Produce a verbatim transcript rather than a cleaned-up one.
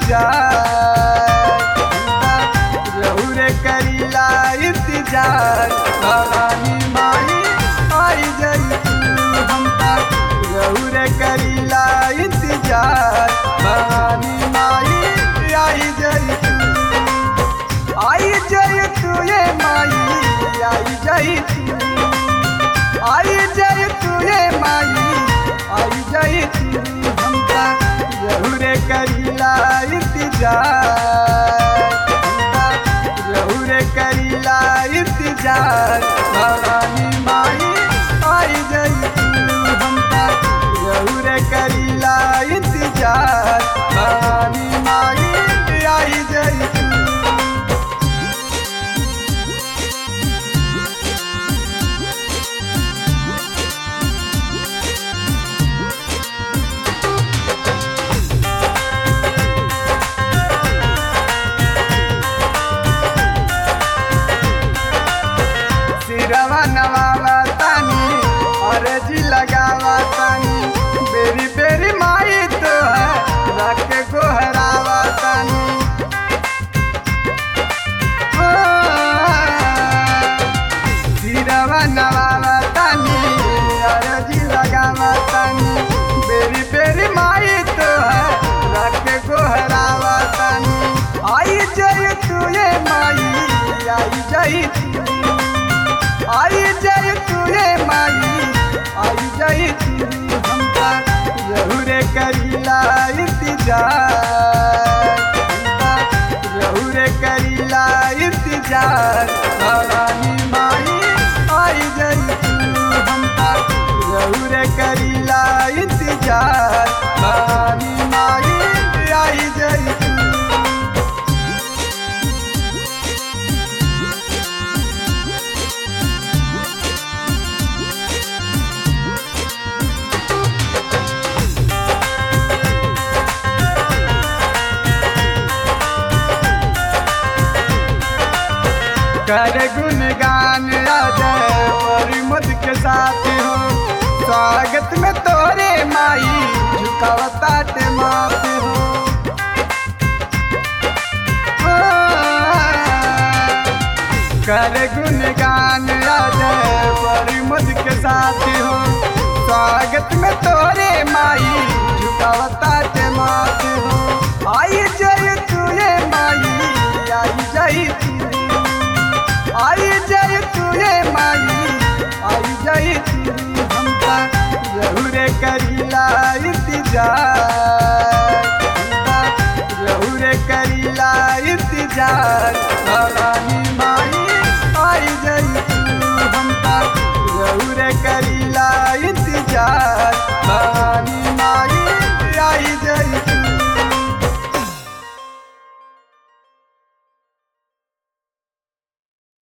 इंतजार, रहुरे करीला इंतजार। भवानी माई आई जई तू, हम रहुरे करीला इंतजार। भवानी माई आई जई तू, आई जई तू ये माई, आई जई तू, आई जई तू ये माई, आई जई तू। हम रहुरे करीला इंतजार, रहुरे करीला इंतजार। भवानी माई आई जई तू, हम रहुरे करीला इंतजार। भवानी माई आई जई तू। सिरवा नवावा तानी और जी लगावा तानी, बेरी बेरी माई तो है रख के गोहरावा तानी। ओ, सिरवा नवावा तानी और जी लगावा तानी, बेरी बेरी माई तो है रख के गोहरावा तानी। आई जय तू ये माई, आई जय तू, आई जय तू ये माई, आई जय तू। हम रहुरे करीला इंतजार, रहुरे करीला इंतजार। भवानी माई आई जय तू, हम रहुरे करीला इंतजार। भवानी माई आई जय तू। कर गुणगान राजय और मुद के साथ हो, स्वागत में तोरे माई झुकावतात मात हो। कर गुणगान राजय और मुद के साथ हो, स्वागत में तोरे